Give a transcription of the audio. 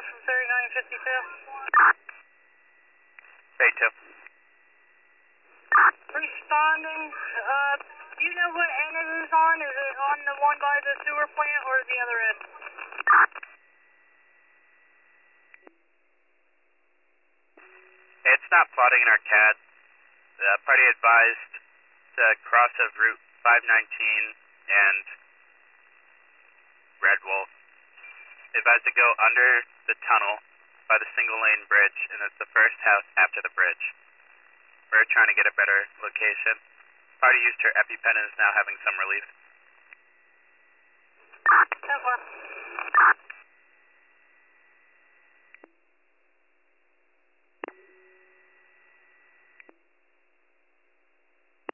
south from 3952. Bay 2. Responding, do you know what end it is on? Is it on the one by the sewer plant or the other end? It's not plotting in our CAD. The party advised to cross of Route 519 and Red Wolf. Advised to go under the tunnel by the single lane bridge, and it's the first house after the bridge. We're trying to get a better location. Party used her EpiPen and is now having some relief. 10-4.